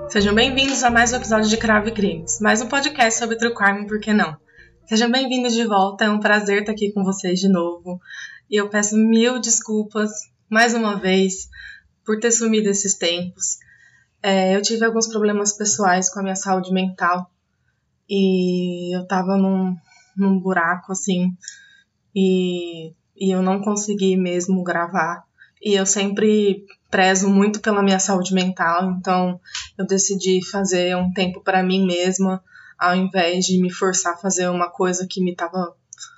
Sejam bem-vindos a mais um episódio de Cravo e Crimes, mais um podcast sobre True Crime, por que não? Sejam bem-vindos de volta, é um prazer estar aqui com vocês de novo. E eu peço mil desculpas, mais uma vez, por ter sumido esses tempos. Eu tive alguns problemas pessoais com a minha saúde mental e eu tava num buraco, assim, e eu não consegui mesmo gravar. E eu sempre prezo muito pela minha saúde mental, então eu decidi fazer um tempo para mim mesma, ao invés de me forçar a fazer uma coisa que me tava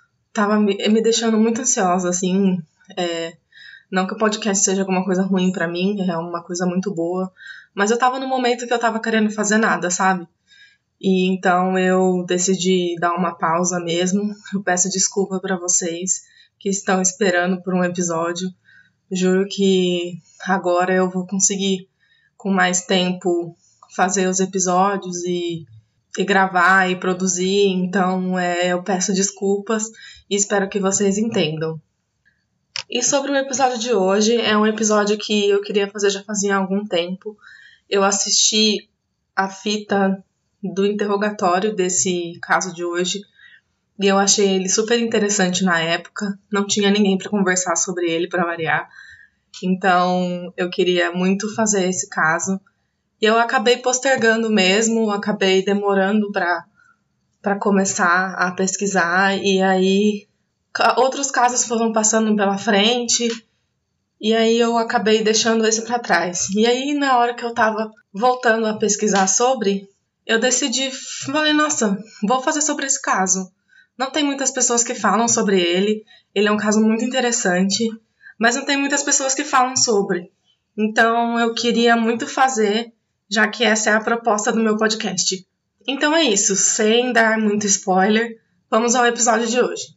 me deixando muito ansiosa, assim. Não que o podcast seja alguma coisa ruim pra mim, é uma coisa muito boa, mas eu tava num momento que eu tava querendo fazer nada, sabe? E então eu decidi dar uma pausa mesmo. Eu peço desculpa pra vocês que estão esperando por um episódio. Juro que agora eu vou conseguir, com mais tempo, fazer os episódios e gravar e produzir. Então eu peço desculpas e espero que vocês entendam. E sobre o episódio de hoje, é um episódio que eu queria fazer já fazia algum tempo. Eu assisti a fita do interrogatório desse caso de hoje e eu achei ele super interessante na época. Não tinha ninguém para conversar sobre ele, para variar. Então eu queria muito fazer esse caso. E eu acabei postergando mesmo, acabei demorando para começar a pesquisar. E aí outros casos foram passando pela frente. E aí eu acabei deixando esse para trás. E aí na hora que eu tava voltando a pesquisar sobre, eu decidi, falei, nossa, vou fazer sobre esse caso. Não tem muitas pessoas que falam sobre ele. Ele é um caso muito interessante, mas não tem muitas pessoas que falam sobre. Então eu queria muito fazer, já que essa é a proposta do meu podcast. Então é isso, sem dar muito spoiler, vamos ao episódio de hoje.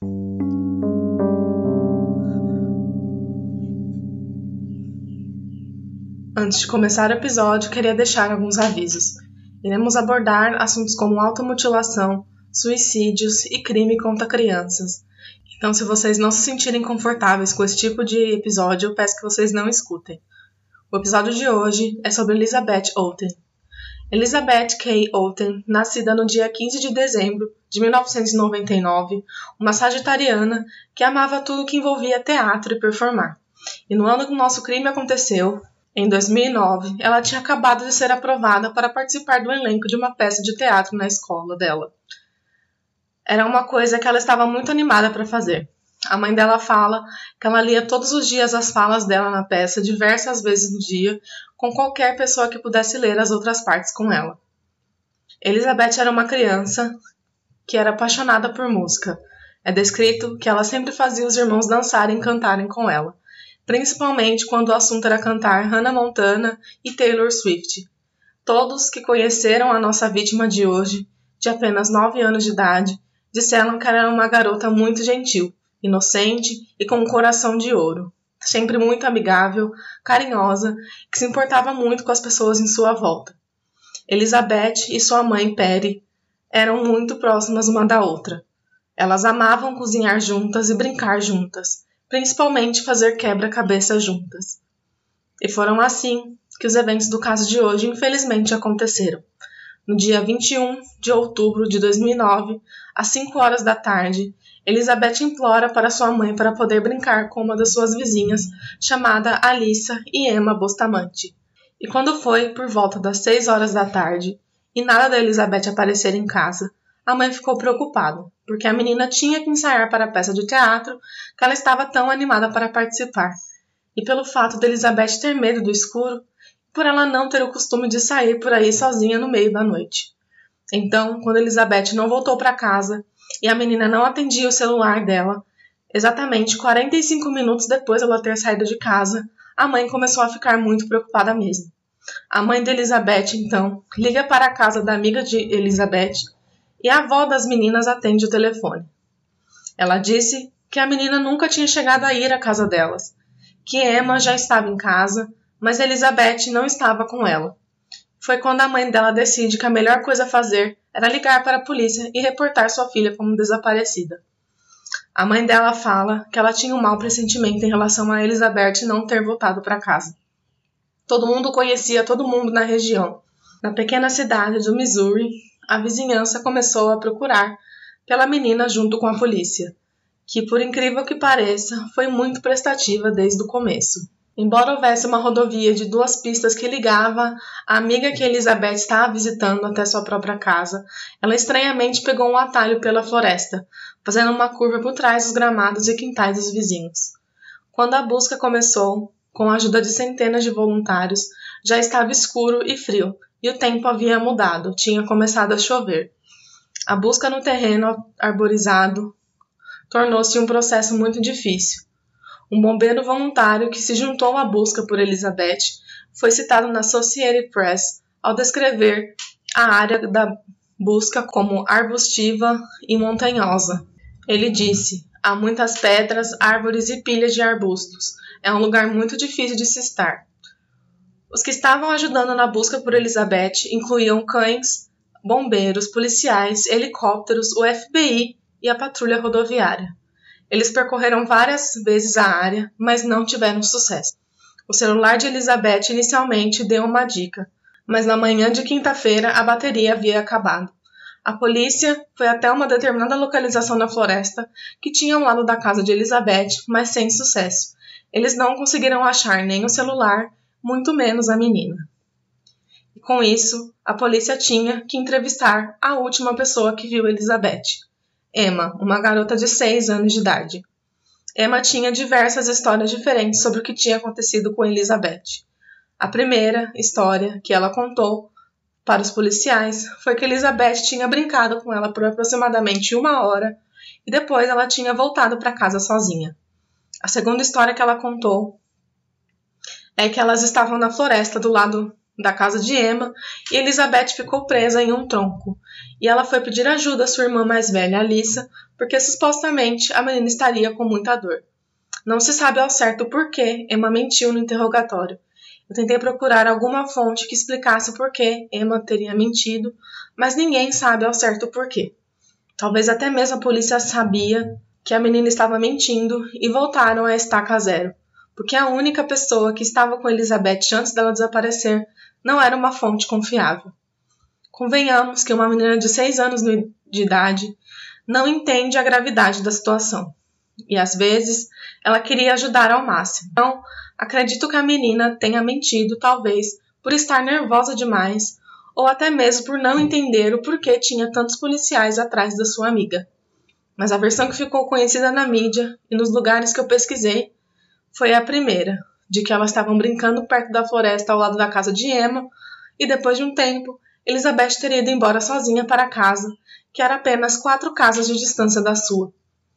Antes de começar o episódio, queria deixar alguns avisos. Iremos abordar assuntos como automutilação, suicídios e crime contra crianças. Então, se vocês não se sentirem confortáveis com esse tipo de episódio, eu peço que vocês não escutem. O episódio de hoje é sobre Elizabeth Olten. Elizabeth Kay Olten, nascida no dia 15 de dezembro de 1999, uma sagitariana que amava tudo que envolvia teatro e performar. E no ano que o nosso crime aconteceu, em 2009, ela tinha acabado de ser aprovada para participar do elenco de uma peça de teatro na escola dela. Era uma coisa que ela estava muito animada para fazer. A mãe dela fala que ela lia todos os dias as falas dela na peça, diversas vezes no dia, com qualquer pessoa que pudesse ler as outras partes com ela. Elizabeth era uma criança que era apaixonada por música. É descrito que ela sempre fazia os irmãos dançarem e cantarem com ela, principalmente quando o assunto era cantar Hannah Montana e Taylor Swift. Todos que conheceram a nossa vítima de hoje, de apenas 9 anos de idade, disseram que ela era uma garota muito gentil, inocente e com um coração de ouro, sempre muito amigável, carinhosa, que se importava muito com as pessoas em sua volta. Elizabeth e sua mãe, Perry, eram muito próximas uma da outra. Elas amavam cozinhar juntas e brincar juntas, principalmente fazer quebra-cabeça juntas. E foram assim que os eventos do caso de hoje infelizmente aconteceram. No dia 21 de outubro de 2009, às 5 horas da tarde, Elizabeth implora para sua mãe para poder brincar com uma das suas vizinhas, chamada Alissa e Emma Bustamante. E quando foi por volta das 6 horas da tarde, e nada da Elizabeth aparecer em casa, a mãe ficou preocupada, porque a menina tinha que ensaiar para a peça de teatro que ela estava tão animada para participar. E pelo fato de Elizabeth ter medo do escuro, por ela não ter o costume de sair por aí sozinha no meio da noite. Então, quando Elizabeth não voltou para casa e a menina não atendia o celular dela, exatamente 45 minutos depois de ela ter saído de casa, a mãe começou a ficar muito preocupada mesmo. A mãe de Elizabeth, então, liga para a casa da amiga de Elizabeth e a avó das meninas atende o telefone. Ela disse que a menina nunca tinha chegado a ir à casa delas, que Emma já estava em casa, mas Elizabeth não estava com ela. Foi quando a mãe dela decide que a melhor coisa a fazer era ligar para a polícia e reportar sua filha como desaparecida. A mãe dela fala que ela tinha um mau pressentimento em relação a Elizabeth não ter voltado para casa. Todo mundo conhecia todo mundo na região. Na pequena cidade do Missouri, a vizinhança começou a procurar pela menina junto com a polícia, que, por incrível que pareça, foi muito prestativa desde o começo. Embora houvesse uma rodovia de 2 pistas que ligava a amiga que Elizabeth estava visitando até sua própria casa, ela estranhamente pegou um atalho pela floresta, fazendo uma curva por trás dos gramados e quintais dos vizinhos. Quando a busca começou, com a ajuda de centenas de voluntários, já estava escuro e frio, e o tempo havia mudado, tinha começado a chover. A busca no terreno arborizado tornou-se um processo muito difícil. Um bombeiro voluntário que se juntou à busca por Elizabeth foi citado na Associated Press ao descrever a área da busca como arbustiva e montanhosa. Ele disse: há muitas pedras, árvores e pilhas de arbustos. É um lugar muito difícil de se estar. Os que estavam ajudando na busca por Elizabeth incluíam cães, bombeiros, policiais, helicópteros, o FBI e a patrulha rodoviária. Eles percorreram várias vezes a área, mas não tiveram sucesso. O celular de Elizabeth inicialmente deu uma dica, mas na manhã de quinta-feira a bateria havia acabado. A polícia foi até uma determinada localização na floresta que tinha ao lado da casa de Elizabeth, mas sem sucesso. Eles não conseguiram achar nem o celular, muito menos a menina. E com isso, a polícia tinha que entrevistar a última pessoa que viu Elizabeth. Emma, uma garota de 6 anos de idade. Emma tinha diversas histórias diferentes sobre o que tinha acontecido com Elizabeth. A primeira história que ela contou para os policiais foi que Elizabeth tinha brincado com ela por aproximadamente 1 hora e depois ela tinha voltado para casa sozinha. A segunda história que ela contou é que elas estavam na floresta do lado da casa de Emma e Elizabeth ficou presa em um tronco. E ela foi pedir ajuda à sua irmã mais velha, Alyssa, porque supostamente a menina estaria com muita dor. Não se sabe ao certo por que Emma mentiu no interrogatório. Eu tentei procurar alguma fonte que explicasse por que Emma teria mentido, mas ninguém sabe ao certo por quê. Talvez até mesmo a polícia sabia que a menina estava mentindo e voltaram à estaca zero, porque a única pessoa que estava com Elizabeth antes dela desaparecer não era uma fonte confiável. Convenhamos que uma menina de 6 anos de idade não entende a gravidade da situação. E às vezes ela queria ajudar ao máximo. Então, acredito que a menina tenha mentido, talvez por estar nervosa demais, ou até mesmo por não entender o porquê tinha tantos policiais atrás da sua amiga. Mas a versão que ficou conhecida na mídia e nos lugares que eu pesquisei foi a primeira, de que elas estavam brincando perto da floresta ao lado da casa de Emma, e depois de um tempo, Elizabeth teria ido embora sozinha para casa, que era apenas 4 casas de distância da sua.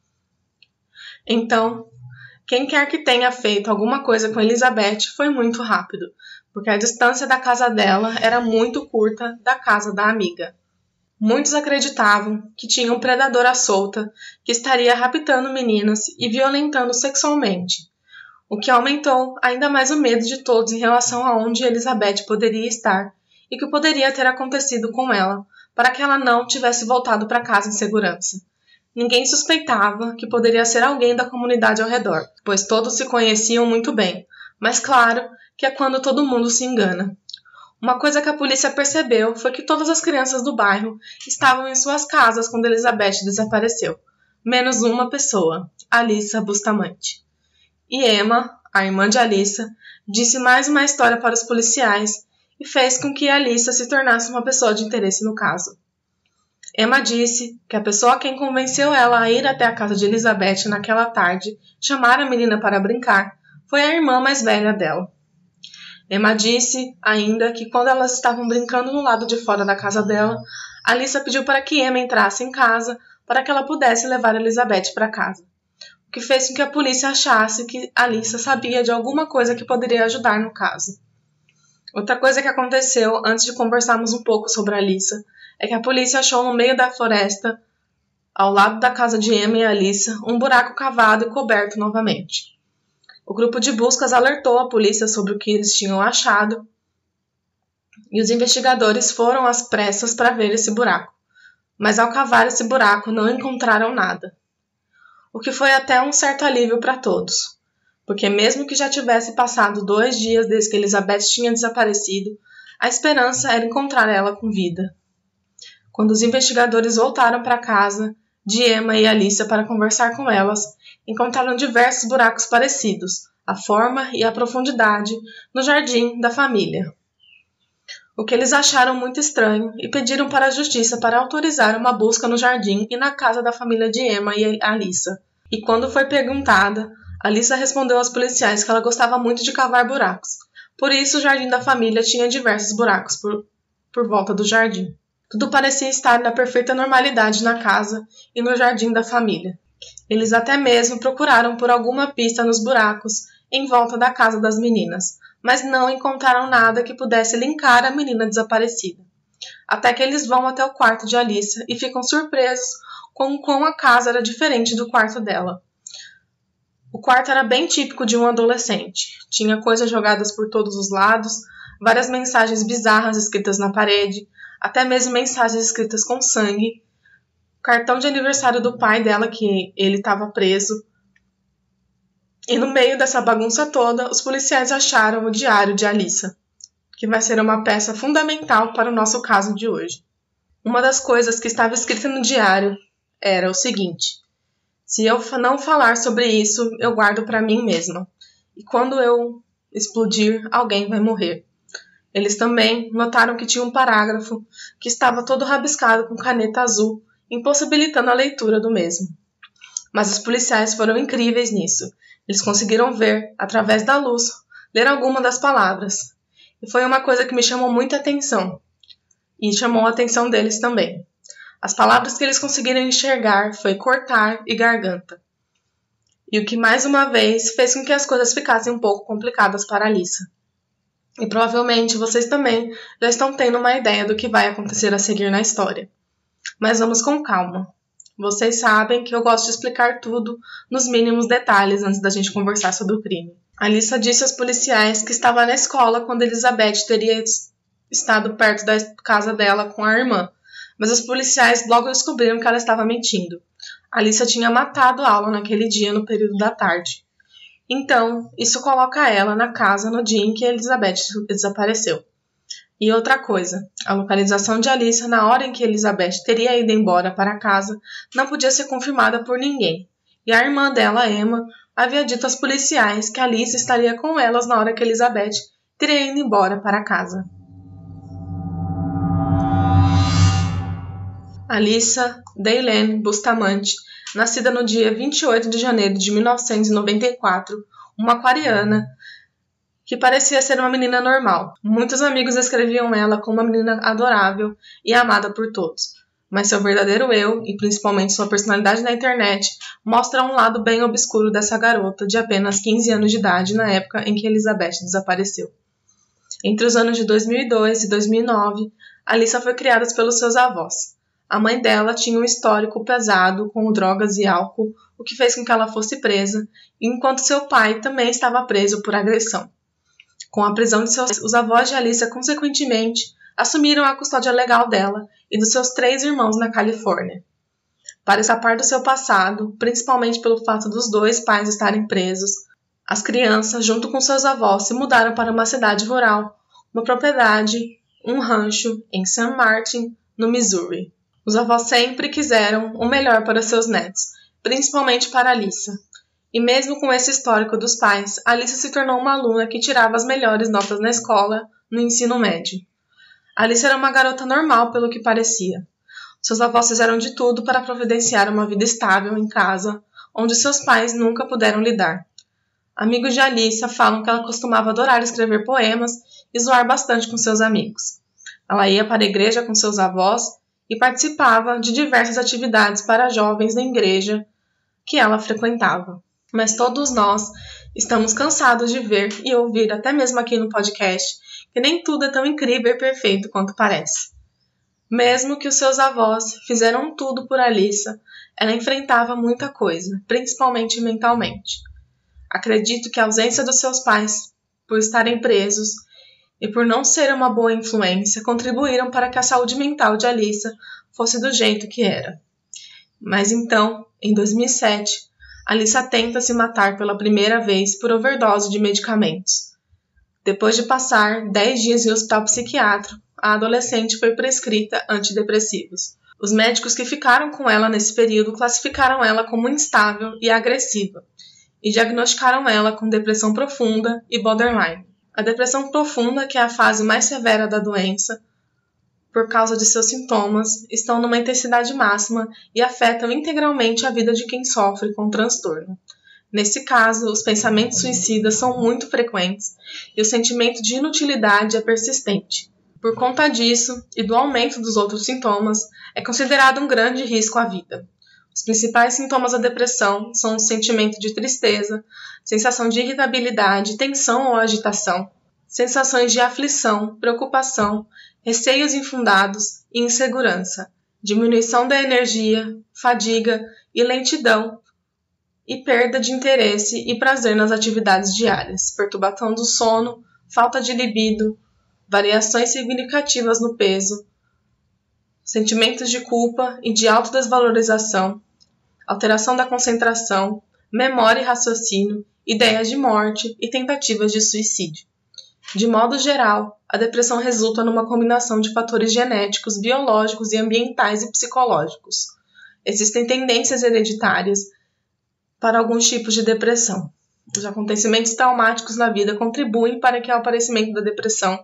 Então, quem quer que tenha feito alguma coisa com Elizabeth foi muito rápido, porque a distância da casa dela era muito curta da casa da amiga. Muitos acreditavam que tinha um predador à solta que estaria raptando meninas e violentando sexualmente, o que aumentou ainda mais o medo de todos em relação a onde Elizabeth poderia estar e o que poderia ter acontecido com ela, para que ela não tivesse voltado para casa em segurança. Ninguém suspeitava que poderia ser alguém da comunidade ao redor, pois todos se conheciam muito bem, mas claro que é quando todo mundo se engana. Uma coisa que a polícia percebeu foi que todas as crianças do bairro estavam em suas casas quando Elizabeth desapareceu, menos uma pessoa, Alyssa Bustamante. E Emma, a irmã de Alyssa, disse mais uma história para os policiais e fez com que Alyssa se tornasse uma pessoa de interesse no caso. Emma disse que a pessoa a quem convenceu ela a ir até a casa de Elizabeth naquela tarde, chamar a menina para brincar, foi a irmã mais velha dela. Emma disse ainda que quando elas estavam brincando no lado de fora da casa dela, Alyssa pediu para que Emma entrasse em casa para que ela pudesse levar Elizabeth para casa, o que fez com que a polícia achasse que Alyssa sabia de alguma coisa que poderia ajudar no caso. Outra coisa que aconteceu antes de conversarmos um pouco sobre Alyssa é que a polícia achou no meio da floresta, ao lado da casa de Emma e Alyssa, um buraco cavado e coberto novamente. O grupo de buscas alertou a polícia sobre o que eles tinham achado e os investigadores foram às pressas para ver esse buraco, mas ao cavar esse buraco não encontraram nada, o que foi até um certo alívio para todos, porque mesmo que já tivesse passado 2 dias desde que Elizabeth tinha desaparecido, a esperança era encontrar ela com vida. Quando os investigadores voltaram para casa de Emma e Alyssa para conversar com elas, encontraram diversos buracos parecidos, a forma e a profundidade, no jardim da família. O que eles acharam muito estranho e pediram para a justiça para autorizar uma busca no jardim e na casa da família de Emma e Alyssa. E quando foi perguntada, Alyssa respondeu aos policiais que ela gostava muito de cavar buracos. Por isso, o jardim da família tinha diversos buracos por volta do jardim. Tudo parecia estar na perfeita normalidade na casa e no jardim da família. Eles até mesmo procuraram por alguma pista nos buracos em volta da casa das meninas, mas não encontraram nada que pudesse linkar a menina desaparecida. Até que eles vão até o quarto de Alyssa e ficam surpresos com como a casa era diferente do quarto dela. O quarto era bem típico de um adolescente. Tinha coisas jogadas por todos os lados, várias mensagens bizarras escritas na parede, até mesmo mensagens escritas com sangue, cartão de aniversário do pai dela, que ele estava preso. E no meio dessa bagunça toda, os policiais acharam o diário de Alyssa, que vai ser uma peça fundamental para o nosso caso de hoje. Uma das coisas que estava escrita no diário era o seguinte: se eu não falar sobre isso, eu guardo para mim mesma. E quando eu explodir, alguém vai morrer. Eles também notaram que tinha um parágrafo que estava todo rabiscado com caneta azul, impossibilitando a leitura do mesmo. Mas os policiais foram incríveis nisso. Eles conseguiram ver, através da luz, ler alguma das palavras. E foi uma coisa que me chamou muita atenção. E chamou a atenção deles também. As palavras que eles conseguiram enxergar foi cortar e garganta. E o que mais uma vez fez com que as coisas ficassem um pouco complicadas para Alyssa. E provavelmente vocês também já estão tendo uma ideia do que vai acontecer a seguir na história. Mas vamos com calma. Vocês sabem que eu gosto de explicar tudo nos mínimos detalhes antes da gente conversar sobre o crime. Alyssa disse aos policiais que estava na escola quando Elizabeth teria estado perto da casa dela com a irmã, mas os policiais logo descobriram que ela estava mentindo. Alyssa tinha matado a aula naquele dia no período da tarde. Então, isso coloca ela na casa no dia em que Elizabeth desapareceu. E outra coisa, a localização de Alyssa na hora em que Elizabeth teria ido embora para casa não podia ser confirmada por ninguém. E a irmã dela, Emma, havia dito aos policiais que Alyssa estaria com elas na hora que Elizabeth teria ido embora para casa. Alyssa Daylene Bustamante, nascida no dia 28 de janeiro de 1994, uma aquariana que parecia ser uma menina normal. Muitos amigos descreviam ela como uma menina adorável e amada por todos, mas seu verdadeiro eu, e principalmente sua personalidade na internet, mostra um lado bem obscuro dessa garota de apenas 15 anos de idade na época em que Elizabeth desapareceu. Entre os anos de 2002 e 2009, Alyssa foi criada pelos seus avós. A mãe dela tinha um histórico pesado com drogas e álcool, o que fez com que ela fosse presa, enquanto seu pai também estava preso por agressão. Com a prisão de os avós de Alyssa, consequentemente, assumiram a custódia legal dela e dos seus 3 irmãos na Califórnia. Para escapar do seu passado, principalmente pelo fato dos 2 pais estarem presos, as crianças, junto com seus avós, se mudaram para uma cidade rural, uma propriedade, um rancho em St. Martin, no Missouri. Os avós sempre quiseram o melhor para seus netos, principalmente para Alyssa. E mesmo com esse histórico dos pais, Alyssa se tornou uma aluna que tirava as melhores notas na escola, no ensino médio. Alyssa era uma garota normal, pelo que parecia. Seus avós fizeram de tudo para providenciar uma vida estável em casa, onde seus pais nunca puderam lidar. Amigos de Alyssa falam que ela costumava adorar escrever poemas e zoar bastante com seus amigos. Ela ia para a igreja com seus avós e participava de diversas atividades para jovens da igreja que ela frequentava. Mas todos nós estamos cansados de ver e ouvir, até mesmo aqui no podcast, que nem tudo é tão incrível e perfeito quanto parece. Mesmo que os seus avós fizeram tudo por Alyssa, ela enfrentava muita coisa, principalmente mentalmente. Acredito que a ausência dos seus pais, por estarem presos e por não ser uma boa influência, contribuíram para que a saúde mental de Alyssa fosse do jeito que era. Mas então, em 2007, Alyssa tenta se matar pela primeira vez por overdose de medicamentos. Depois de passar 10 dias em hospital psiquiátrico, a adolescente foi prescrita antidepressivos. Os médicos que ficaram com ela nesse período classificaram ela como instável e agressiva e diagnosticaram ela com depressão profunda e borderline. A depressão profunda, que é a fase mais severa da doença, por causa de seus sintomas, estão numa intensidade máxima e afetam integralmente a vida de quem sofre com o transtorno. Nesse caso, os pensamentos suicidas são muito frequentes e o sentimento de inutilidade é persistente. Por conta disso e do aumento dos outros sintomas, é considerado um grande risco à vida. Os principais sintomas da depressão são o sentimento de tristeza, sensação de irritabilidade, tensão ou agitação, sensações de aflição, preocupação, receios infundados e insegurança, diminuição da energia, fadiga e lentidão, e perda de interesse e prazer nas atividades diárias, perturbação do sono, falta de libido, variações significativas no peso, sentimentos de culpa e de autodesvalorização, alteração da concentração, memória e raciocínio, ideias de morte e tentativas de suicídio. De modo geral, a depressão resulta numa combinação de fatores genéticos, biológicos e ambientais e psicológicos. Existem tendências hereditárias para alguns tipos de depressão. Os acontecimentos traumáticos na vida contribuem para que o aparecimento da depressão,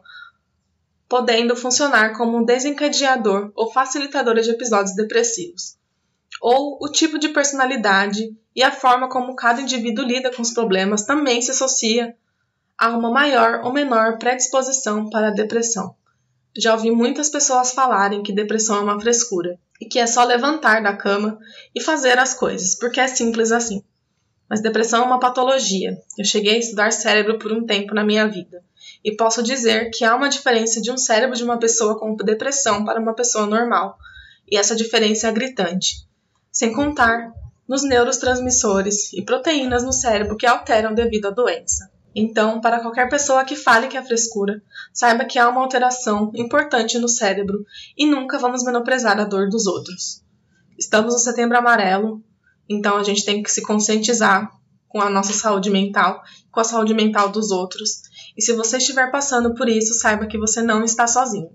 podendo funcionar como um desencadeador ou facilitador de episódios depressivos. Ou o tipo de personalidade e a forma como cada indivíduo lida com os problemas também se associa a uma maior ou menor predisposição para a depressão. Já ouvi muitas pessoas falarem que depressão é uma frescura e que é só levantar da cama e fazer as coisas, porque é simples assim. Mas depressão é uma patologia. Eu cheguei a estudar cérebro por um tempo na minha vida e posso dizer que há uma diferença de um cérebro de uma pessoa com depressão para uma pessoa normal, e essa diferença é gritante. Sem contar nos neurotransmissores e proteínas no cérebro que alteram devido à doença. Então, para qualquer pessoa que fale que é frescura, saiba que há uma alteração importante no cérebro e nunca vamos menosprezar a dor dos outros. Estamos no Setembro Amarelo, então a gente tem que se conscientizar com a nossa saúde mental, com a saúde mental dos outros. E se você estiver passando por isso, saiba que você não está sozinho.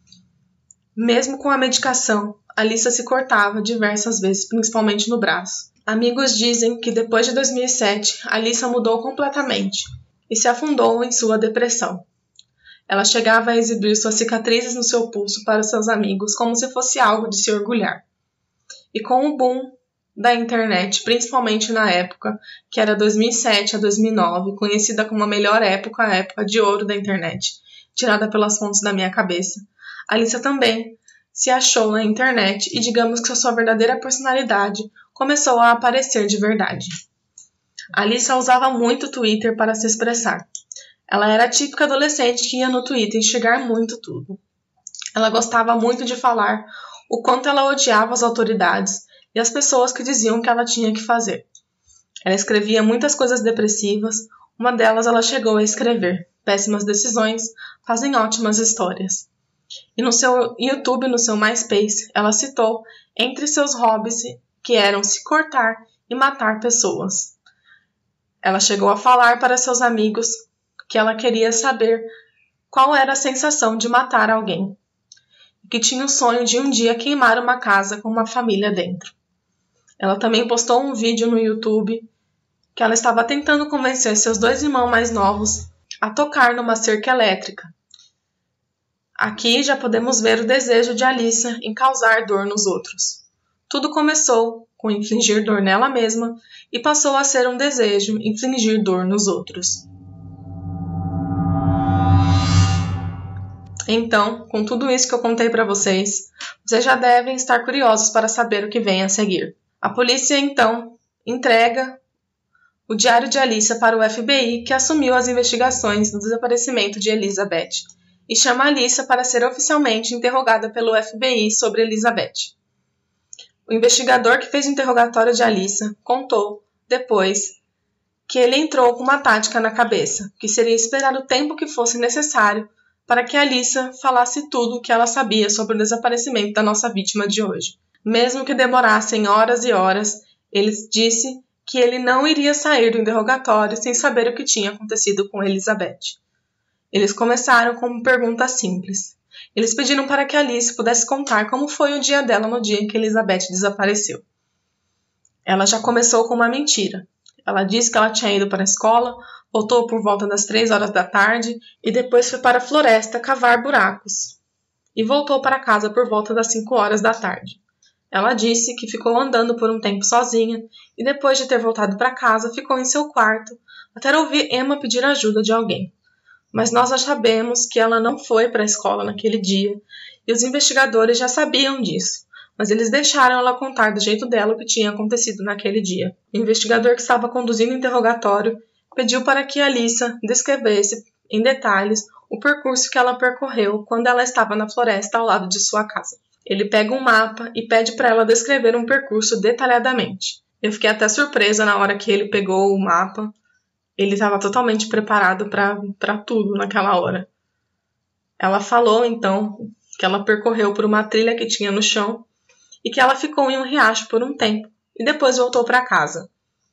Mesmo com a medicação, Alissa se cortava diversas vezes, principalmente no braço. Amigos dizem que depois de 2007, Alissa mudou completamente e se afundou em sua depressão. Ela chegava a exibir suas cicatrizes no seu pulso para seus amigos como se fosse algo de se orgulhar. E com o boom da internet, principalmente na época, que era 2007 a 2009, conhecida como a melhor época, a época de ouro da internet, tirada pelas fontes da minha cabeça, Alissa também se achou na internet e digamos que a sua verdadeira personalidade começou a aparecer de verdade. Alissa usava muito o Twitter para se expressar. Ela era a típica adolescente que ia no Twitter enxergar muito tudo. Ela gostava muito de falar o quanto ela odiava as autoridades e as pessoas que diziam que ela tinha que fazer. Ela escrevia muitas coisas depressivas, uma delas ela chegou a escrever: péssimas decisões fazem ótimas histórias. E no seu YouTube, no seu MySpace, ela citou entre seus hobbies que eram se cortar e matar pessoas. Ela chegou a falar para seus amigos que ela queria saber qual era a sensação de matar alguém, e que tinha o sonho de um dia queimar uma casa com uma família dentro. Ela também postou um vídeo no YouTube que ela estava tentando convencer seus 2 irmãos mais novos a tocar numa cerca elétrica. Aqui já podemos ver o desejo de Alissa em causar dor nos outros. Tudo começou com infligir dor nela mesma e passou a ser um desejo infligir dor nos outros. Então, com tudo isso que eu contei para vocês, vocês já devem estar curiosos para saber o que vem a seguir. A polícia, então, entrega o diário de Alissa para o FBI, que assumiu as investigações do desaparecimento de Elizabeth, e chama Alissa para ser oficialmente interrogada pelo FBI sobre Elizabeth. O investigador que fez o interrogatório de Alissa contou, depois, que ele entrou com uma tática na cabeça, que seria esperar o tempo que fosse necessário para que Alissa falasse tudo o que ela sabia sobre o desaparecimento da nossa vítima de hoje. Mesmo que demorassem horas e horas, ele disse que ele não iria sair do interrogatório sem saber o que tinha acontecido com Elizabeth. Eles começaram com uma pergunta simples. Eles pediram para que Alice pudesse contar como foi o dia dela no dia em que Elizabeth desapareceu. Ela já começou com uma mentira. Ela disse que ela tinha ido para a escola, voltou por volta das 3 horas da tarde e depois foi para a floresta cavar buracos. E voltou para casa por volta das 5 horas da tarde. Ela disse que ficou andando por um tempo sozinha e depois de ter voltado para casa ficou em seu quarto até ouvir Emma pedir ajuda de alguém. Mas nós já sabemos que ela não foi para a escola naquele dia e os investigadores já sabiam disso, mas eles deixaram ela contar do jeito dela o que tinha acontecido naquele dia. O investigador que estava conduzindo o interrogatório pediu para que Alyssa descrevesse em detalhes o percurso que ela percorreu quando ela estava na floresta ao lado de sua casa. Ele pega um mapa e pede para ela descrever um percurso detalhadamente. Eu fiquei até surpresa na hora que ele pegou o mapa. Ele estava totalmente preparado para tudo naquela hora. Ela falou, então, que ela percorreu por uma trilha que tinha no chão e que ela ficou em um riacho por um tempo e depois voltou para casa.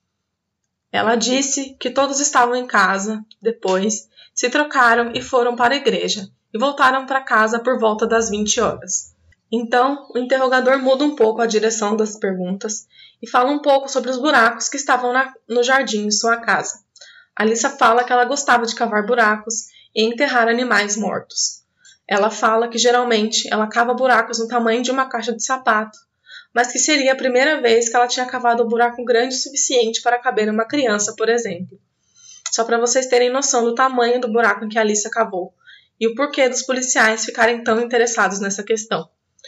Ela disse que todos estavam em casa, depois se trocaram e foram para a igreja e voltaram para casa por volta das 20 horas. Então, o interrogador muda um pouco a direção das perguntas e fala um pouco sobre os buracos que estavam no jardim de sua casa. Alyssa fala que ela gostava de cavar buracos e enterrar animais mortos. Ela fala que geralmente ela cava buracos no tamanho de uma caixa de sapato, mas que seria a primeira vez que ela tinha cavado um buraco grande o suficiente para caber uma criança, por exemplo. Só para vocês terem noção do tamanho do buraco em que Alyssa cavou e o porquê dos policiais ficarem tão interessados nessa questão.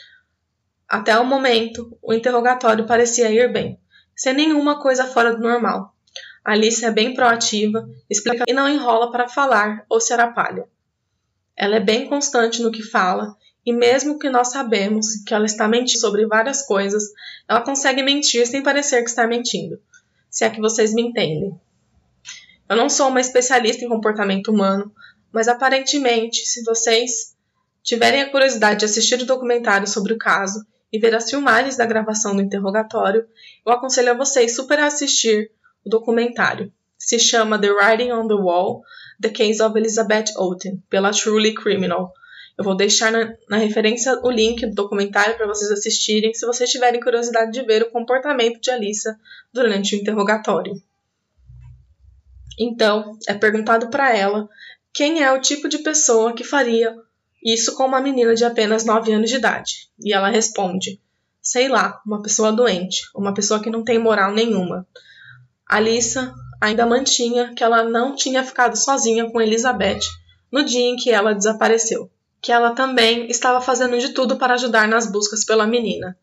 Até o momento, o interrogatório parecia ir bem, sem nenhuma coisa fora do normal. Alyssa é bem proativa, explica e não enrola para falar ou se atrapalha. Ela é bem constante no que fala e mesmo que nós sabemos que ela está mentindo sobre várias coisas, ela consegue mentir sem parecer que está mentindo, se é que vocês me entendem. Eu não sou uma especialista em comportamento humano, mas aparentemente, se vocês tiverem a curiosidade de assistir o documentário sobre o caso e ver as filmagens da gravação do interrogatório, eu aconselho a vocês super a assistir o documentário. Se chama The Writing on the Wall, The Case of Elizabeth Outen, pela Truly Criminal. Eu vou deixar na referência o link do documentário para vocês assistirem, se vocês tiverem curiosidade de ver o comportamento de Alyssa durante o interrogatório. Então, é perguntado para ela quem é o tipo de pessoa que faria isso com uma menina de apenas 9 anos de idade. E ela responde, sei lá, uma pessoa doente, uma pessoa que não tem moral nenhuma. Alyssa ainda mantinha que ela não tinha ficado sozinha com Elizabeth no dia em que ela desapareceu, que ela também estava fazendo de tudo para ajudar nas buscas pela menina.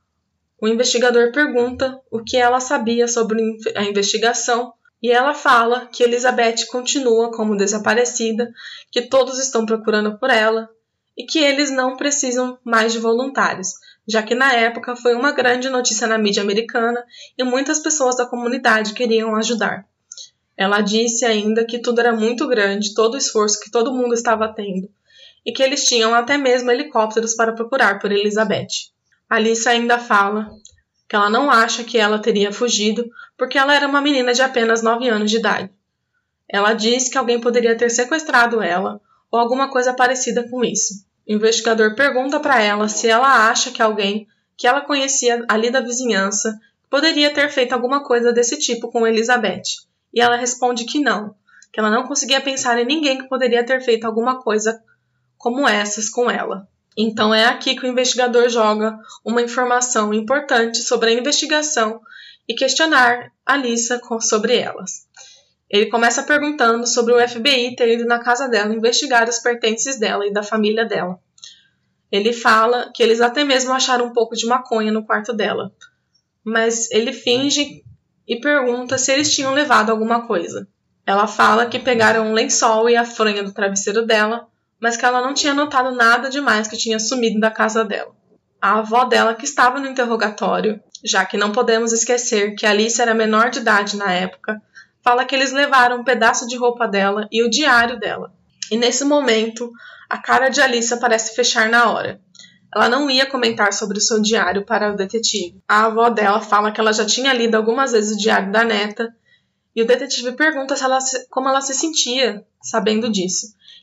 O investigador pergunta o que ela sabia sobre a investigação e ela fala que Elizabeth continua como desaparecida, que todos estão procurando por ela e que eles não precisam mais de voluntários, já que na época foi uma grande notícia na mídia americana e muitas pessoas da comunidade queriam ajudar. Ela disse ainda que tudo era muito grande, todo o esforço que todo mundo estava tendo, e que eles tinham até mesmo helicópteros para procurar por Elizabeth. Alyssa ainda fala que ela não acha que ela teria fugido porque ela era uma menina de apenas 9 anos de idade. Ela diz que alguém poderia ter sequestrado ela ou alguma coisa parecida com isso. O investigador pergunta para ela se ela acha que alguém que ela conhecia ali da vizinhança poderia ter feito alguma coisa desse tipo com Elizabeth. E ela responde que não, que ela não conseguia pensar em ninguém que poderia ter feito alguma coisa como essas com ela. Então é aqui que o investigador joga uma informação importante sobre a investigação e questionar Alyssa sobre elas. Ele começa perguntando sobre o FBI ter ido na casa dela investigar os pertences dela e da família dela. Ele fala que eles até mesmo acharam um pouco de maconha no quarto dela, mas ele finge e pergunta se eles tinham levado alguma coisa. Ela fala que pegaram um lençol e a fronha do travesseiro dela, mas que ela não tinha notado nada demais que tinha sumido da casa dela. A avó dela, que estava no interrogatório, já que não podemos esquecer que Alyssa era menor de idade na época, fala que eles levaram um pedaço de roupa dela e o diário dela. E nesse momento, a cara de Alyssa parece fechar na hora. Ela não ia comentar sobre o seu diário para o detetive. A avó dela fala que ela já tinha lido algumas vezes o diário da neta, e o detetive pergunta como ela se sentia sabendo disso.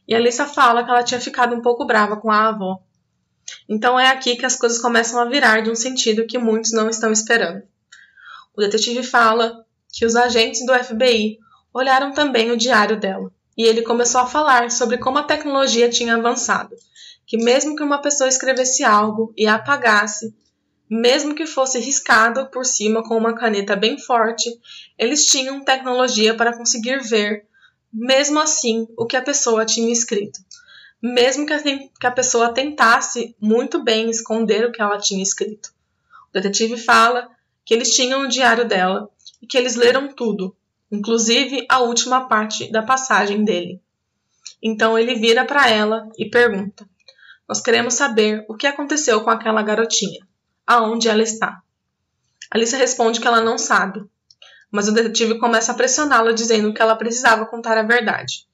E a Alyssa fala que ela tinha ficado um pouco brava com a avó. Então é aqui que as coisas começam a virar de um sentido que muitos não estão esperando. O detetive fala que os agentes do FBI olharam também o diário dela. E ele começou a falar sobre como a tecnologia tinha avançado. Que mesmo que uma pessoa escrevesse algo e a apagasse, mesmo que fosse riscado por cima com uma caneta bem forte, eles tinham tecnologia para conseguir ver, mesmo assim, o que a pessoa tinha escrito. Mesmo que a pessoa tentasse muito bem esconder o que ela tinha escrito. O detetive fala que eles tinham o diário dela e que eles leram tudo, inclusive a última parte da passagem dele. Então ele vira para ela e pergunta: nós queremos saber o que aconteceu com aquela garotinha. Aonde ela está? Alyssa responde que ela não sabe, mas o detetive começa a pressioná-la dizendo que ela precisava contar a verdade.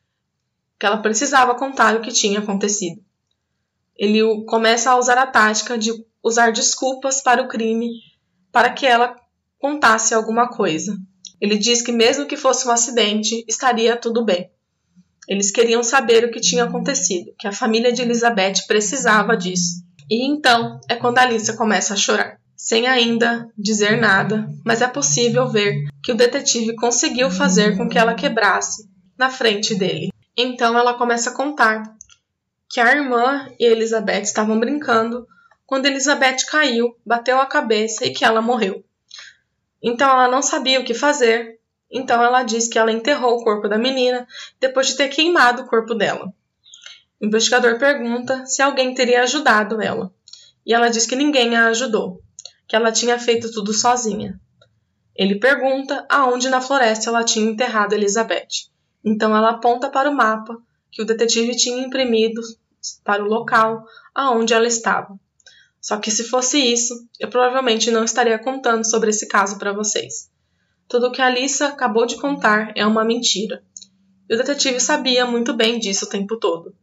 Que ela precisava contar o que tinha acontecido. Ele começa a usar a tática de usar desculpas para o crime para que ela contasse alguma coisa. Ele diz que mesmo que fosse um acidente, estaria tudo bem. Eles queriam saber o que tinha acontecido, que a família de Elizabeth precisava disso. E então é quando Alyssa começa a chorar, sem ainda dizer nada, mas é possível ver que o detetive conseguiu fazer com que ela quebrasse na frente dele. Então ela começa a contar que a irmã e a Elizabeth estavam brincando quando Elizabeth caiu, bateu a cabeça e que ela morreu. Então ela não sabia o que fazer, então ela diz que ela enterrou o corpo da menina depois de ter queimado o corpo dela. O investigador pergunta se alguém teria ajudado ela, e ela diz que ninguém a ajudou, que ela tinha feito tudo sozinha. Ele pergunta aonde na floresta ela tinha enterrado Elizabeth. Então ela aponta para o mapa que o detetive tinha imprimido para o local aonde ela estava. Só que se fosse isso, eu provavelmente não estaria contando sobre esse caso para vocês. Tudo o que a Alyssa acabou de contar é uma mentira. E o detetive sabia muito bem disso o tempo todo.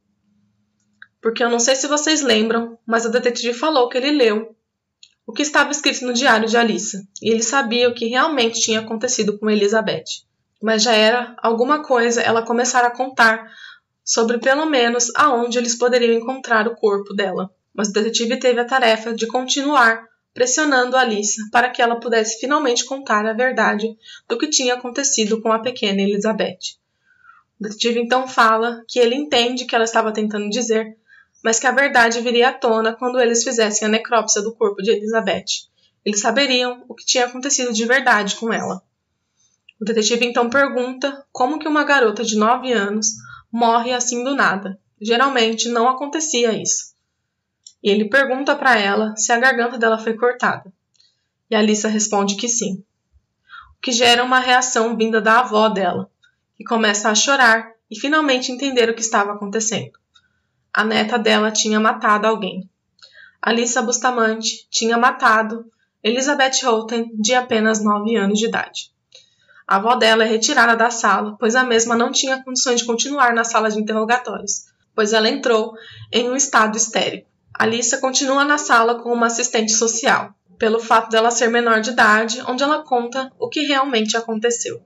Porque eu não sei se vocês lembram, mas o detetive falou que ele leu o que estava escrito no diário de Alyssa. E ele sabia o que realmente tinha acontecido com Elizabeth. Mas já era alguma coisa ela começar a contar sobre pelo menos aonde eles poderiam encontrar o corpo dela. Mas o detetive teve a tarefa de continuar pressionando a Alyssa para que ela pudesse finalmente contar a verdade do que tinha acontecido com a pequena Elizabeth. O detetive então fala que ele entende que ela estava tentando dizer, mas que a verdade viria à tona quando eles fizessem a necrópsia do corpo de Elizabeth. Eles saberiam o que tinha acontecido de verdade com ela. O detetive então pergunta como que uma garota de 9 anos morre assim do nada. Geralmente não acontecia isso. E ele pergunta para ela se a garganta dela foi cortada. E a Alyssa responde que sim. O que gera uma reação vinda da avó dela, que começa a chorar e finalmente entender o que estava acontecendo. A neta dela tinha matado alguém. Alyssa Bustamante tinha matado Elizabeth Houghton, de apenas 9 anos de idade. A avó dela é retirada da sala, pois a mesma não tinha condições de continuar na sala de interrogatórios, pois ela entrou em um estado histérico. Alyssa continua na sala com uma assistente social, pelo fato dela ser menor de idade, onde ela conta o que realmente aconteceu.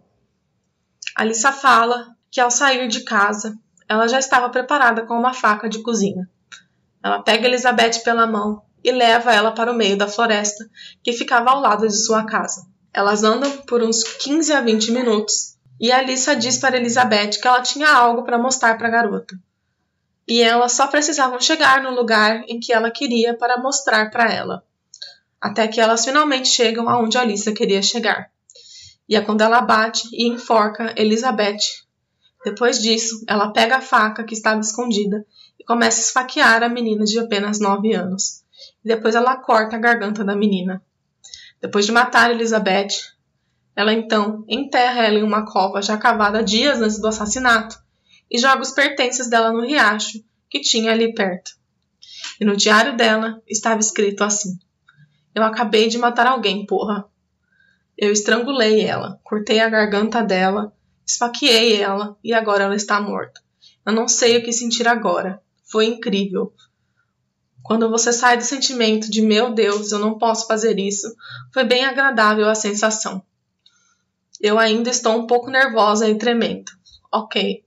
Alyssa fala que ao sair de casa, ela já estava preparada com uma faca de cozinha. Ela pega Elizabeth pela mão e leva ela para o meio da floresta, que ficava ao lado de sua casa. Elas andam por uns 15 a 20 minutos, e a Alyssa diz para Elizabeth que ela tinha algo para mostrar para a garota. E elas só precisavam chegar no lugar em que ela queria para mostrar para ela. Até que elas finalmente chegam aonde a Alyssa queria chegar. E é quando ela bate e enforca Elizabeth. Depois disso, ela pega a faca que estava escondida e começa a esfaquear a menina de apenas 9 anos. E depois ela corta a garganta da menina. Depois de matar Elizabeth, ela então enterra ela em uma cova já cavada dias antes do assassinato e joga os pertences dela no riacho que tinha ali perto. E no diário dela estava escrito assim: eu acabei de matar alguém, porra. Eu estrangulei ela, cortei a garganta dela, esfaqueei ela e agora ela está morta. Eu não sei o que sentir agora. Foi incrível. Quando você sai do sentimento de meu Deus, eu não posso fazer isso, foi bem agradável a sensação. Eu ainda estou um pouco nervosa e tremendo. Ok.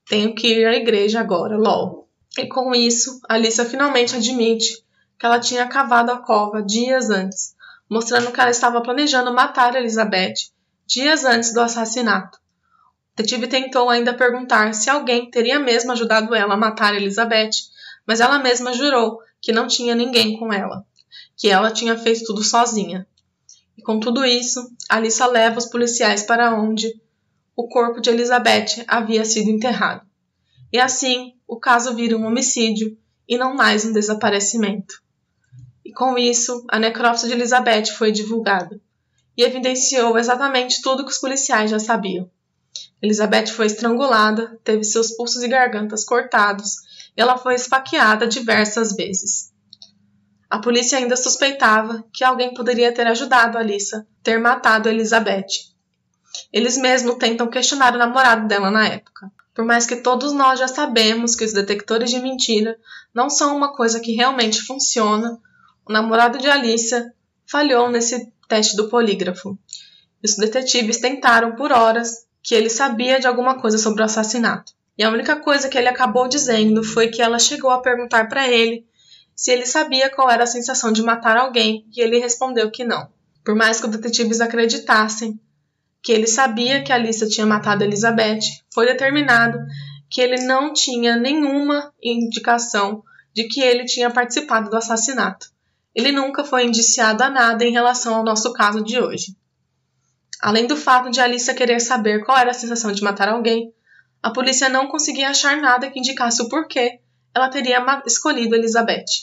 Tenho que ir à igreja agora, lol. E com isso, Alyssa finalmente admite que ela tinha cavado a cova dias antes, mostrando que ela estava planejando matar Elizabeth dias antes do assassinato. O detetive tentou ainda perguntar se alguém teria mesmo ajudado ela a matar Elizabeth, mas ela mesma jurou que não tinha ninguém com ela, que ela tinha feito tudo sozinha. E com tudo isso, Alyssa leva os policiais para onde o corpo de Elizabeth havia sido enterrado. E assim, o caso vira um homicídio e não mais um desaparecimento. E com isso, a necrópsia de Elizabeth foi divulgada e evidenciou exatamente tudo que os policiais já sabiam. Elizabeth foi estrangulada, teve seus pulsos e gargantas cortados e ela foi esfaqueada diversas vezes. A polícia ainda suspeitava que alguém poderia ter ajudado Alyssa a ter matado Elizabeth. Eles mesmos tentam questionar o namorado dela na época. Por mais que todos nós já sabemos que os detectores de mentira não são uma coisa que realmente funciona, o namorado de Alyssa falhou nesse teste do polígrafo. Os detetives tentaram por horas que ele sabia de alguma coisa sobre o assassinato. E a única coisa que ele acabou dizendo foi que ela chegou a perguntar para ele se ele sabia qual era a sensação de matar alguém, e ele respondeu que não. Por mais que os detetives acreditassem que ele sabia que Alyssa tinha matado Elizabeth, foi determinado que ele não tinha nenhuma indicação de que ele tinha participado do assassinato. Ele nunca foi indiciado a nada em relação ao nosso caso de hoje. Além do fato de Alyssa querer saber qual era a sensação de matar alguém, a polícia não conseguia achar nada que indicasse o porquê ela teria escolhido Elizabeth.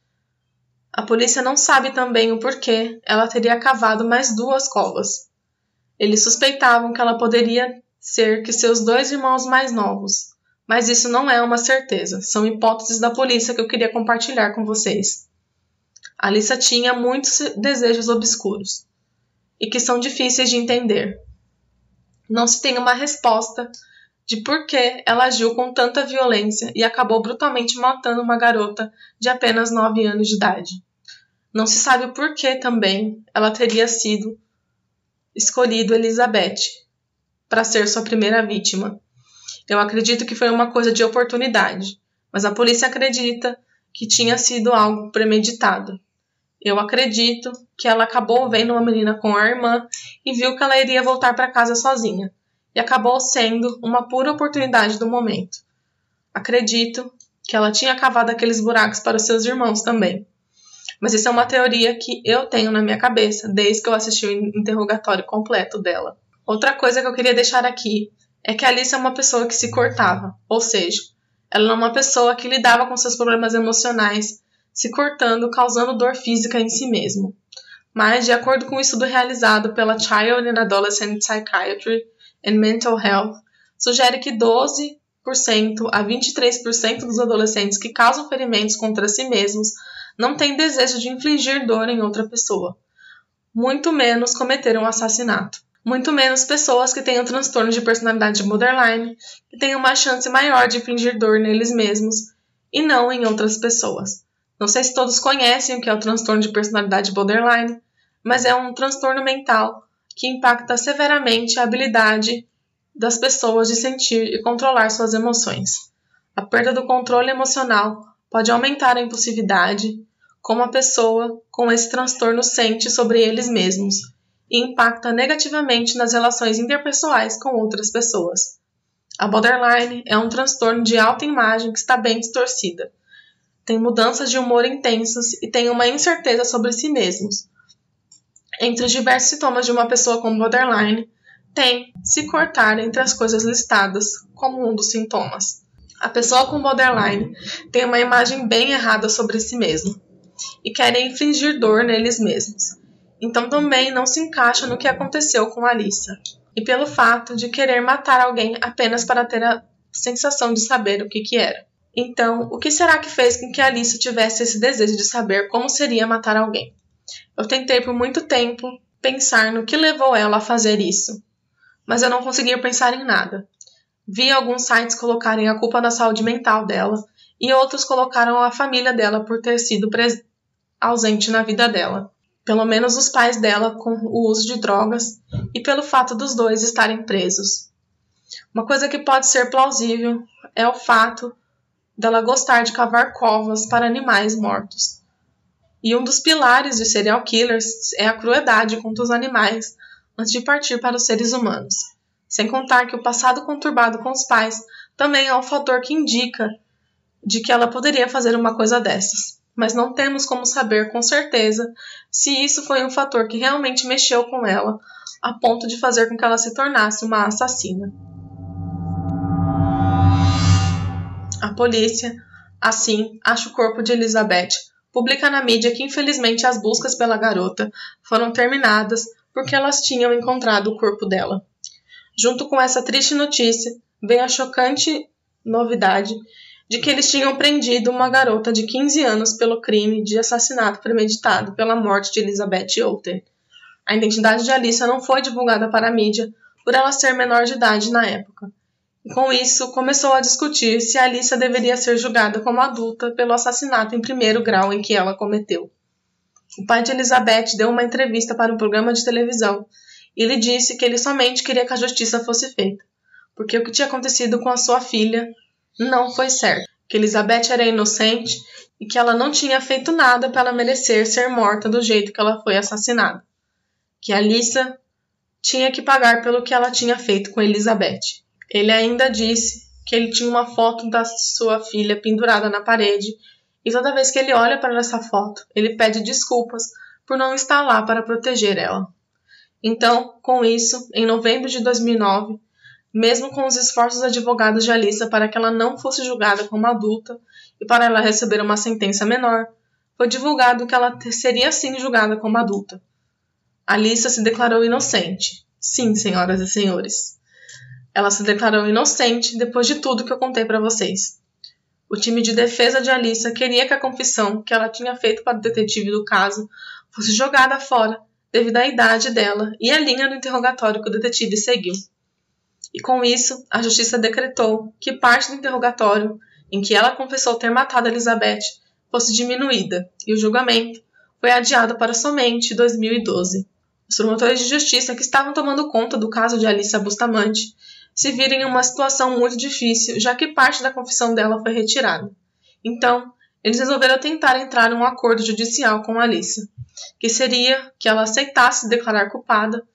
A polícia não sabe também o porquê ela teria cavado mais 2 covas. Eles suspeitavam que ela poderia ser que seus 2 irmãos mais novos, mas isso não é uma certeza, são hipóteses da polícia que eu queria compartilhar com vocês. Alyssa tinha muitos desejos obscuros e que são difíceis de entender. Não se tem uma resposta de por que ela agiu com tanta violência e acabou brutalmente matando uma garota de apenas 9 anos de idade. Não se sabe por que também ela teria sido escolhido Elizabeth para ser sua primeira vítima. Eu acredito que foi uma coisa de oportunidade, mas a polícia acredita que tinha sido algo premeditado. Eu acredito que ela acabou vendo uma menina com a irmã e viu que ela iria voltar para casa sozinha, e acabou sendo uma pura oportunidade do momento. Acredito que ela tinha cavado aqueles buracos para os seus irmãos também. Mas isso é uma teoria que eu tenho na minha cabeça desde que eu assisti o interrogatório completo dela. Outra coisa que eu queria deixar aqui é que a Alyssa é uma pessoa que se cortava, ou seja, ela é uma pessoa que lidava com seus problemas emocionais, se cortando, causando dor física em si mesmo. Mas, de acordo com o estudo realizado pela Child and Adolescent Psychiatry and Mental Health, sugere que 12% a 23% dos adolescentes que causam ferimentos contra si mesmos não têm desejo de infligir dor em outra pessoa. Muito menos cometeram um assassinato. Muito menos pessoas que tenham transtorno de personalidade borderline, que têm uma chance maior de infligir dor neles mesmos e não em outras pessoas. Não sei se todos conhecem o que é o transtorno de personalidade borderline, mas é um transtorno mental que impacta severamente a habilidade das pessoas de sentir e controlar suas emoções. A perda do controle emocional pode aumentar a impulsividade, como a pessoa com esse transtorno sente sobre eles mesmos, e impacta negativamente nas relações interpessoais com outras pessoas. A borderline é um transtorno de autoimagem que está bem distorcida. Tem mudanças de humor intensas e tem uma incerteza sobre si mesmos. Entre os diversos sintomas de uma pessoa com borderline, tem se cortar entre as coisas listadas como um dos sintomas. A pessoa com borderline tem uma imagem bem errada sobre si mesmo e querem infligir dor neles mesmos. Então também não se encaixa no que aconteceu com Alyssa. E pelo fato de querer matar alguém apenas para ter a sensação de saber o que era. Então, o que será que fez com que Alyssa tivesse esse desejo de saber como seria matar alguém? Eu tentei por muito tempo pensar no que levou ela a fazer isso, mas eu não conseguia pensar em nada. Vi alguns sites colocarem a culpa na saúde mental dela e outros colocaram a família dela por ter sido ausente na vida dela. Pelo menos os pais dela com o uso de drogas e pelo fato dos dois estarem presos. Uma coisa que pode ser plausível é o fato dela gostar de cavar covas para animais mortos. E um dos pilares de serial killers é a crueldade contra os animais antes de partir para os seres humanos. Sem contar que o passado conturbado com os pais também é um fator que indica de que ela poderia fazer uma coisa dessas. Mas não temos como saber com certeza se isso foi um fator que realmente mexeu com ela a ponto de fazer com que ela se tornasse uma assassina. A polícia, assim, acha o corpo de Elizabeth, publica na mídia que infelizmente as buscas pela garota foram terminadas porque elas tinham encontrado o corpo dela. Junto com essa triste notícia, vem a chocante novidade de que eles tinham prendido uma garota de 15 anos pelo crime de assassinato premeditado pela morte de Elizabeth Olten. A identidade de Alyssa não foi divulgada para a mídia por ela ser menor de idade na época. E com isso, começou a discutir se Alyssa deveria ser julgada como adulta pelo assassinato em primeiro grau em que ela cometeu. O pai de Elizabeth deu uma entrevista para um programa de televisão e lhe disse que ele somente queria que a justiça fosse feita, porque o que tinha acontecido com a sua filha não foi certo, que Elizabeth era inocente e que ela não tinha feito nada para merecer ser morta do jeito que ela foi assassinada, que Alyssa tinha que pagar pelo que ela tinha feito com Elizabeth. Ele ainda disse que ele tinha uma foto da sua filha pendurada na parede e toda vez que ele olha para essa foto, ele pede desculpas por não estar lá para proteger ela. Então, com isso, em novembro de 2009, mesmo com os esforços dos advogados de Alyssa para que ela não fosse julgada como adulta e para ela receber uma sentença menor, foi divulgado que ela seria sim julgada como adulta. Alyssa se declarou inocente. Sim, senhoras e senhores. Ela se declarou inocente depois de tudo que eu contei para vocês. O time de defesa de Alyssa queria que a confissão que ela tinha feito para o detetive do caso fosse jogada fora devido à idade dela e à linha do interrogatório que o detetive seguiu. E com isso, a justiça decretou que parte do interrogatório em que ela confessou ter matado Elizabeth fosse diminuída e o julgamento foi adiado para somente 2012. Os promotores de justiça que estavam tomando conta do caso de Alyssa Bustamante se viram em uma situação muito difícil, já que parte da confissão dela foi retirada. Então, eles resolveram tentar entrar em um acordo judicial com Alyssa, que seria que ela aceitasse se declarar culpada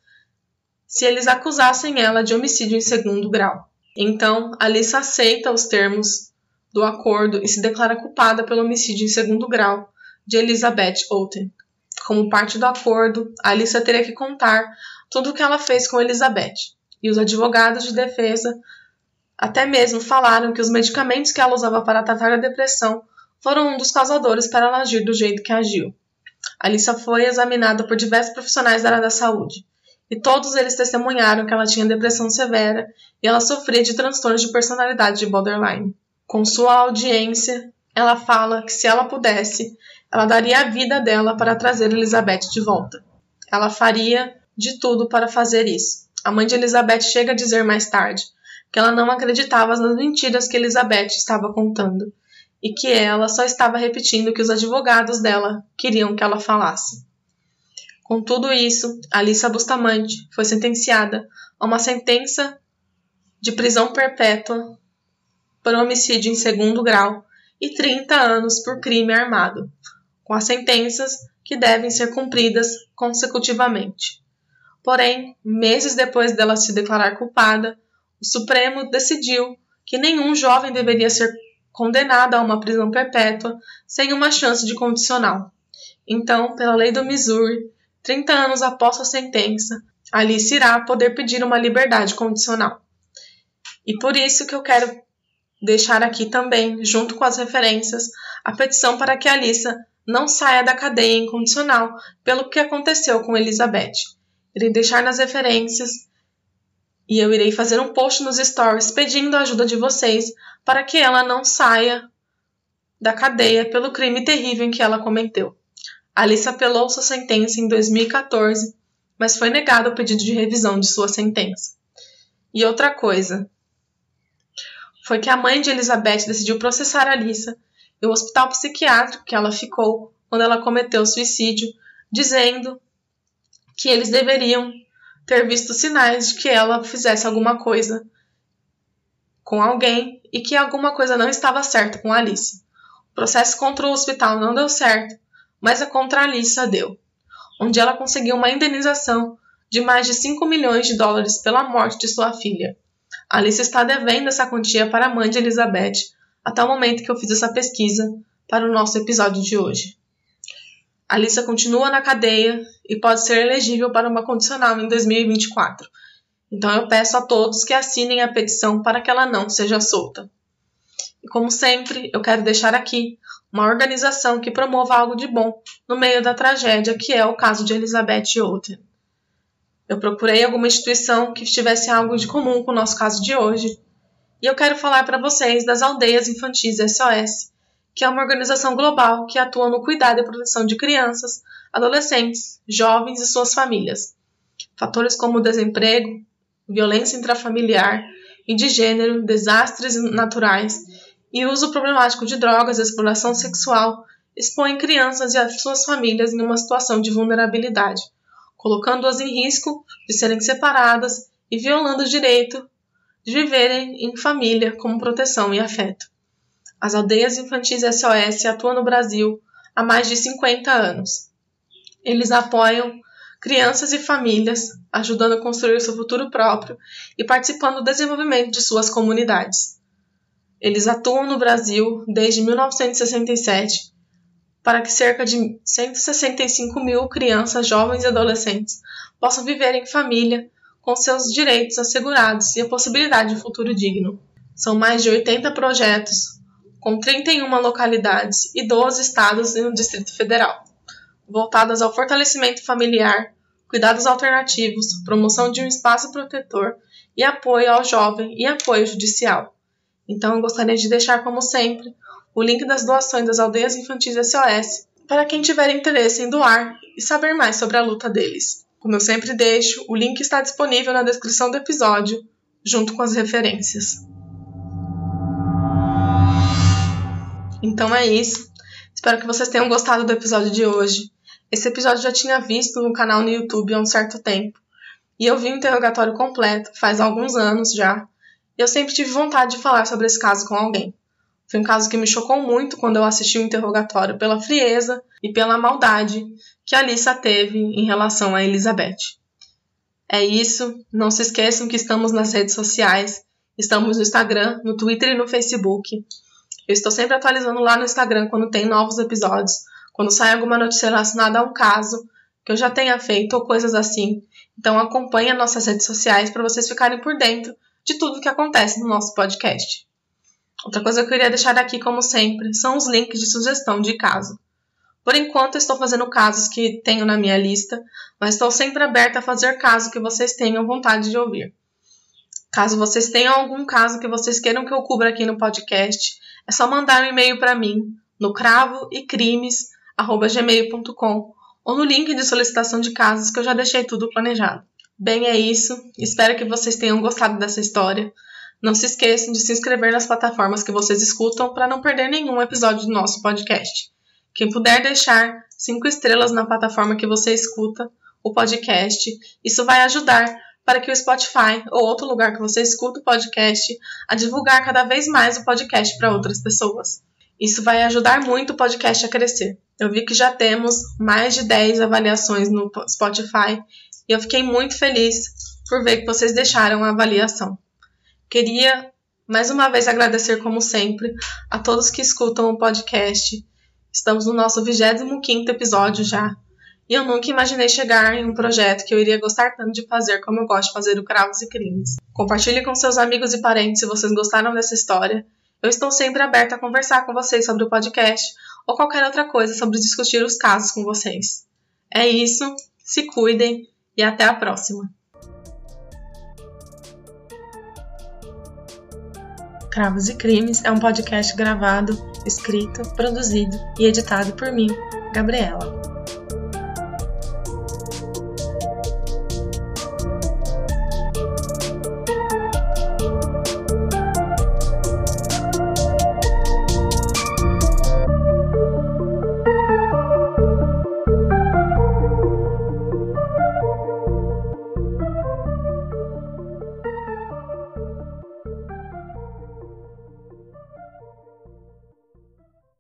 se eles acusassem ela de homicídio em segundo grau. Então, Alyssa aceita os termos do acordo e se declara culpada pelo homicídio em segundo grau de Elizabeth Olten. Como parte do acordo, Alyssa teria que contar tudo o que ela fez com Elizabeth. E os advogados de defesa até mesmo falaram que os medicamentos que ela usava para tratar a depressão foram um dos causadores para ela agir do jeito que agiu. Alyssa foi examinada por diversos profissionais da área da saúde, e todos eles testemunharam que ela tinha depressão severa e ela sofria de transtornos de personalidade de borderline. Com sua audiência, ela fala que se ela pudesse, ela daria a vida dela para trazer Elizabeth de volta. Ela faria de tudo para fazer isso. A mãe de Elizabeth chega a dizer mais tarde que ela não acreditava nas mentiras que Elizabeth estava contando e que ela só estava repetindo o que os advogados dela queriam que ela falasse. Com tudo isso, Alyssa Bustamante foi sentenciada a uma sentença de prisão perpétua por homicídio em segundo grau e 30 anos por crime armado, com as sentenças que devem ser cumpridas consecutivamente. Porém, meses depois dela se declarar culpada, o Supremo decidiu que nenhum jovem deveria ser condenado a uma prisão perpétua sem uma chance de condicional. Então, pela lei do Missouri, 30 anos após sua sentença, Alyssa irá poder pedir uma liberdade condicional. E por isso que eu quero deixar aqui também, junto com as referências, a petição para que Alyssa não saia da cadeia incondicional pelo que aconteceu com Elizabeth. Irei deixar nas referências e eu irei fazer um post nos stories pedindo a ajuda de vocês para que ela não saia da cadeia pelo crime terrível em que ela cometeu. Alyssa apelou sua sentença em 2014, mas foi negado o pedido de revisão de sua sentença. E outra coisa foi que a mãe de Elizabeth decidiu processar Alyssa e o hospital psiquiátrico que ela ficou quando ela cometeu suicídio, dizendo que eles deveriam ter visto sinais de que ela fizesse alguma coisa com alguém e que alguma coisa não estava certa com a Alissa. O processo contra o hospital não deu certo, mas a contra a Alissa deu, onde ela conseguiu uma indenização de mais de 5 milhões de dólares pela morte de sua filha. A Alissa está devendo essa quantia para a mãe de Elizabeth até o momento que eu fiz essa pesquisa para o nosso episódio de hoje. A Alissa continua na cadeia e pode ser elegível para uma condicional em 2024. Então eu peço a todos que assinem a petição para que ela não seja solta. E como sempre, eu quero deixar aqui uma organização que promova algo de bom no meio da tragédia, que é o caso de Elizabeth Outen. Eu procurei alguma instituição que tivesse algo de comum com o nosso caso de hoje, e eu quero falar para vocês das Aldeias Infantis SOS, que é uma organização global que atua no cuidado e proteção de crianças, adolescentes, jovens e suas famílias. Fatores como desemprego, violência intrafamiliar e de gênero, desastres naturais e uso problemático de drogas e exploração sexual expõem crianças e as suas famílias em uma situação de vulnerabilidade, colocando-as em risco de serem separadas e violando o direito de viverem em família com proteção e afeto. As Aldeias Infantis SOS atuam no Brasil há mais de 50 anos. Eles apoiam crianças e famílias, ajudando a construir seu futuro próprio e participando do desenvolvimento de suas comunidades. Eles atuam no Brasil desde 1967 para que cerca de 165 mil crianças, jovens e adolescentes possam viver em família com seus direitos assegurados e a possibilidade de um futuro digno. São mais de 80 projetos, com 31 localidades e 12 estados e no Distrito Federal, voltadas ao fortalecimento familiar, cuidados alternativos, promoção de um espaço protetor e apoio ao jovem e apoio judicial. Então, eu gostaria de deixar, como sempre, o link das doações das Aldeias Infantis SOS para quem tiver interesse em doar e saber mais sobre a luta deles. Como eu sempre deixo, o link está disponível na descrição do episódio, junto com as referências. Então é isso. Espero que vocês tenham gostado do episódio de hoje. Esse episódio eu já tinha visto no canal no YouTube há um certo tempo. E eu vi o interrogatório completo faz alguns anos já. E eu sempre tive vontade de falar sobre esse caso com alguém. Foi um caso que me chocou muito quando eu assisti o interrogatório pela frieza e pela maldade que a Alissa teve em relação a Elizabeth. É isso. Não se esqueçam que estamos nas redes sociais. Estamos no Instagram, no Twitter e no Facebook. Eu estou sempre atualizando lá no Instagram quando tem novos episódios, quando sai alguma notícia relacionada a um caso que eu já tenha feito ou coisas assim. Então acompanhe as nossas redes sociais para vocês ficarem por dentro de tudo que acontece no nosso podcast. Outra coisa que eu queria deixar aqui, como sempre, são os links de sugestão de caso. Por enquanto, eu estou fazendo casos que tenho na minha lista, mas estou sempre aberta a fazer caso que vocês tenham vontade de ouvir. Caso vocês tenham algum caso que vocês queiram que eu cubra aqui no podcast, é só mandar um e-mail para mim no cravoecrimes@gmail.com ou no link de solicitação de casos que eu já deixei tudo planejado. Bem, é isso. Espero que vocês tenham gostado dessa história. Não se esqueçam de se inscrever nas plataformas que vocês escutam para não perder nenhum episódio do nosso podcast. Quem puder deixar 5 estrelas na plataforma que você escuta o podcast, isso vai ajudar para que o Spotify ou outro lugar que você escuta o podcast a divulgar cada vez mais o podcast para outras pessoas. Isso vai ajudar muito o podcast a crescer. Eu vi que já temos mais de 10 avaliações no Spotify e eu fiquei muito feliz por ver que vocês deixaram a avaliação. Queria mais uma vez agradecer, como sempre, a todos que escutam o podcast. Estamos no nosso 25º episódio já. E eu nunca imaginei chegar em um projeto que eu iria gostar tanto de fazer como eu gosto de fazer o Cravos e Crimes. Compartilhe com seus amigos e parentes se vocês gostaram dessa história. Eu estou sempre aberta a conversar com vocês sobre o podcast ou qualquer outra coisa sobre discutir os casos com vocês. É isso, se cuidem e até a próxima. Cravos e Crimes é um podcast gravado, escrito, produzido e editado por mim, Gabriela.